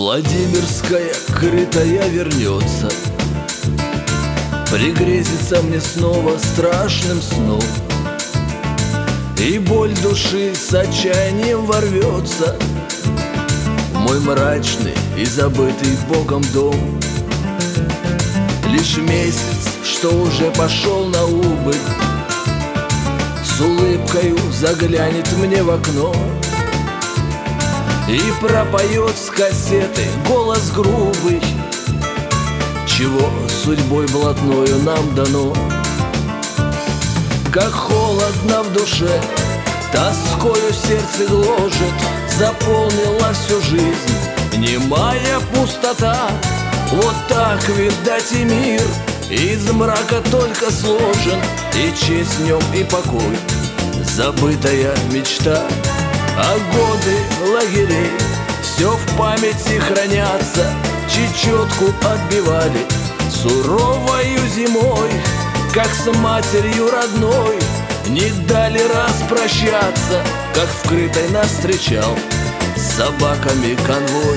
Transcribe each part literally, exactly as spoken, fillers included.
Владимирская крытая вернется, пригрезится мне снова страшным сном, и боль души с отчаянием ворвется в мой мрачный и забытый Богом дом. Лишь месяц, что уже пошел на убыль, с улыбкою заглянет мне в окно и пропоет с кассеты голос грубый, чего судьбой блатною нам дано. Как холодно в душе, тоскою сердце гложет, заполнила всю жизнь немая пустота. Вот так, видать, и мир из мрака только сложен, и честь в нем, и покой, забытая мечта. А годы лагерей все в памяти хранятся, чечетку отбивали суровою зимой, как с матерью родной не дали распрощаться, как в крытой нас встречал с собаками конвой.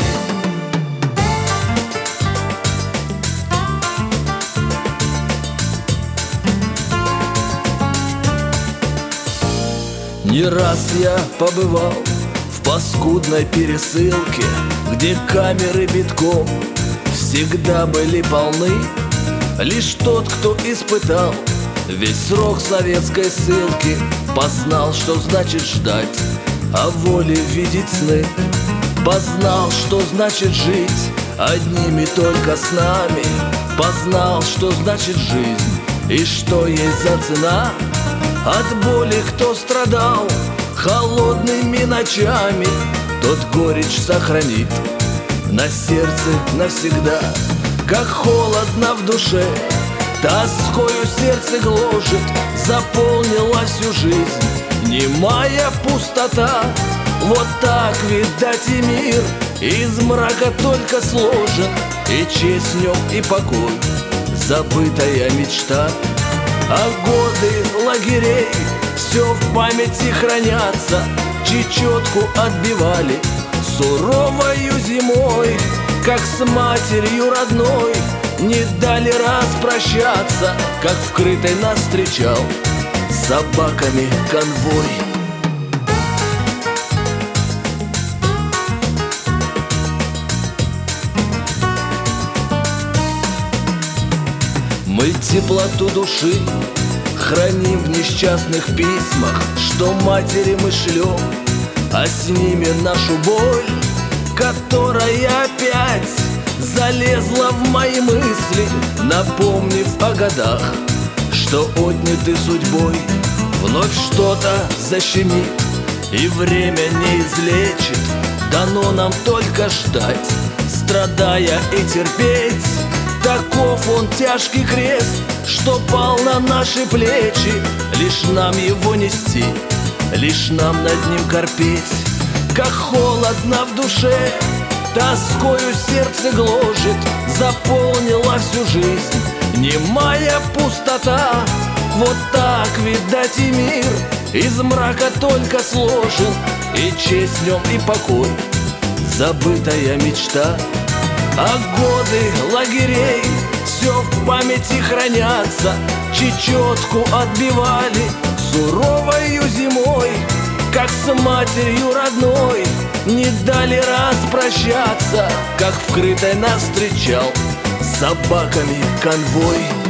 Не раз я побывал в паскудной пересылке, где камеры битком всегда были полны. Лишь тот, кто испытал весь срок советской ссылки, познал, что значит ждать, а воле видеть сны. Познал, что значит жить одними только снами, познал, что значит жизнь и что есть за цена. От боли кто страдал холодными ночами, тот горечь сохранит на сердце навсегда. Как холодно в душе, тоскою сердце гложет, заполнила всю жизнь немая пустота. Вот так, видать, и мир из мрака только сложен, и честь в нем, и покой, забытая мечта. А годы лагерей все в памяти хранятся, чечетку отбивали суровою зимой, как с матерью родной не дали распрощаться, как в крытой нас встречал с собаками конвой. Мы теплоту души храним в несчастных письмах, что матери мы шлем, а с ними нашу боль, которая опять залезла в мои мысли, напомнив о годах, что отняты судьбой. Вновь что-то защемит, и время не излечит, дано нам только ждать, страдая и терпеть. Таков он тяжкий крест, что пал на наши плечи, лишь нам его нести, лишь нам над ним корпеть. Как холодно в душе, тоскою сердце гложет, заполнила всю жизнь немая пустота. Вот так, видать, и мир из мрака только сложен, и честь в нем, и покой, забытая мечта. А годы лагерей все в памяти хранятся, чечетку отбивали суровою зимой, как с матерью родной не дали распрощаться, как в крытой нас встречал с собаками конвой.